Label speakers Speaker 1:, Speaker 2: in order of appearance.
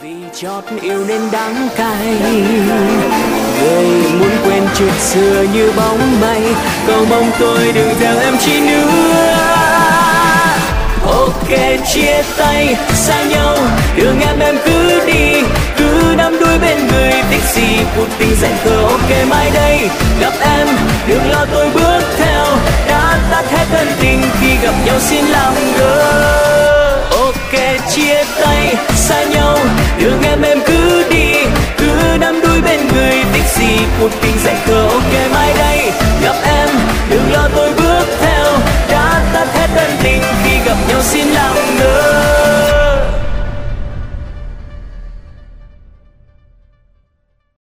Speaker 1: Chót yêu nên đắng cay, người muốn quên chuyện xưa như bóng mây, cầu mong tôi đừng theo em chi nữa. Ok chia tay xa nhau, đường em cứ đi, cứ đắm đuối bên người tiếc gì cuộc tình dại khờ. Ok mai đây gặp em, đừng lo tôi bước theo, đã tắt hết ân tình khi gặp nhau xin làm ngơ. Ok chia tay xa nhau, đường em cứ đi, cứ đắm đuối bên người tiếc gì cuộc tình dại khờ.